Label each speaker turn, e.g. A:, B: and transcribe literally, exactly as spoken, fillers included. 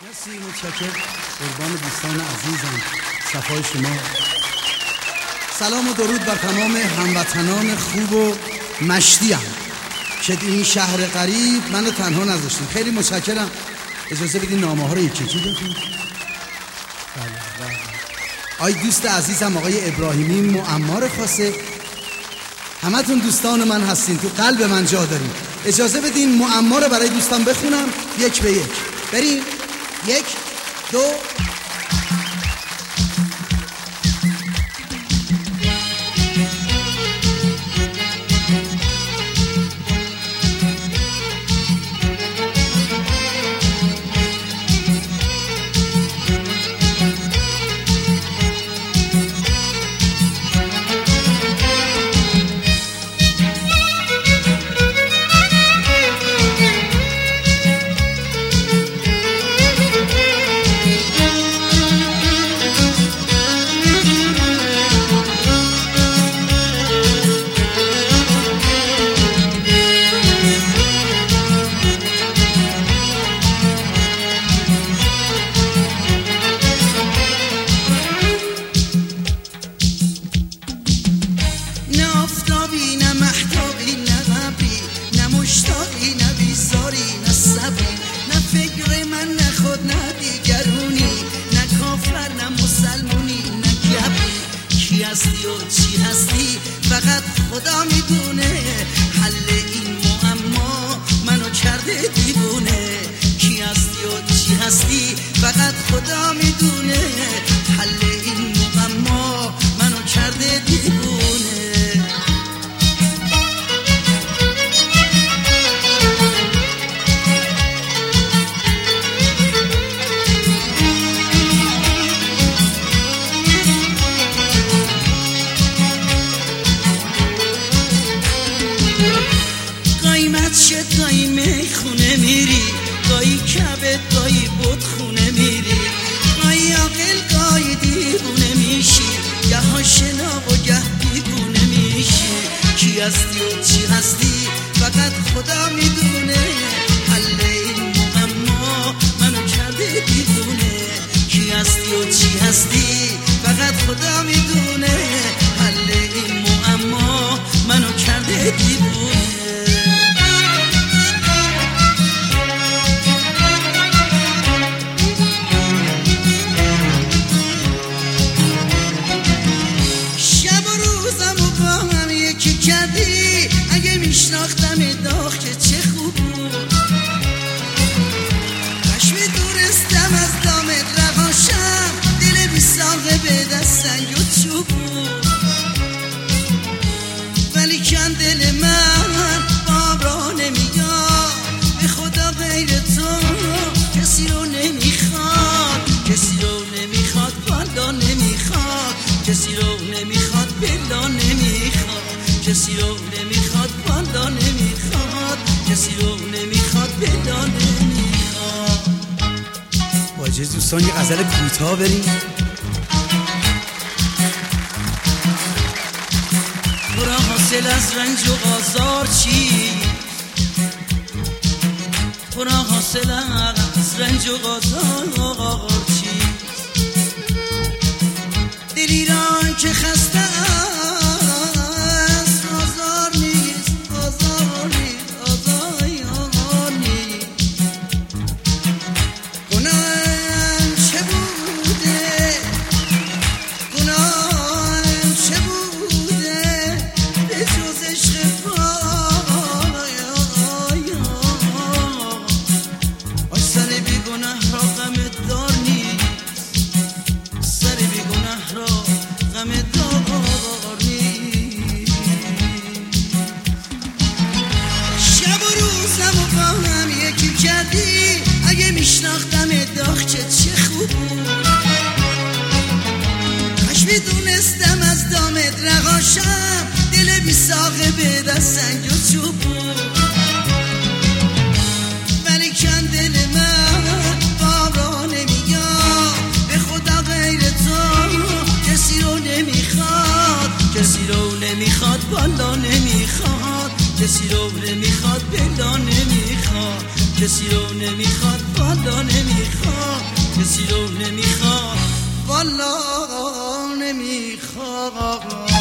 A: مرسی، متشکرم. قربان دوستان عزیزم، صفای شما. سلام و درود بر تمام هموطنان خوب و مشتیم که این شهر غریب منو تنها نذاشتین. خیلی متشکرم. اجازه بدین نامه ها رو یکی یکی بخونم. آی دوست عزیزم آقای ابراهیمی معمار خاصه، همتون دوستان من هستین، تو قلب من جا دارین. اجازه بدین معما رو برای دوستان بخونم یک به یک. بریم. یک دو دوستان یه غزل کوتاه بریم.
B: تو را حاصل از رنج و آزار چی؟ تو را حاصل از رنج و آزار چی؟ دلی را که خسته است آزار نیست، آزار نیست، آزار نیست. گناه اگه میشناختم داغچه چه خوب بود، کاش میدونستم از دامت رقاشم دل بی ساقه به دست سنگ و چوب بود. ولی کن دل من بابا نمیاد، به خدا غیر تو کسی رو نمیخواد، کسی رو نمیخواد بالا نمیخواد، کسی رو نمیخواد بلا نمیخواد، کسی رو نمیخواد بالا نمیخواد. کسی رو نمیخواد والا نمیخواد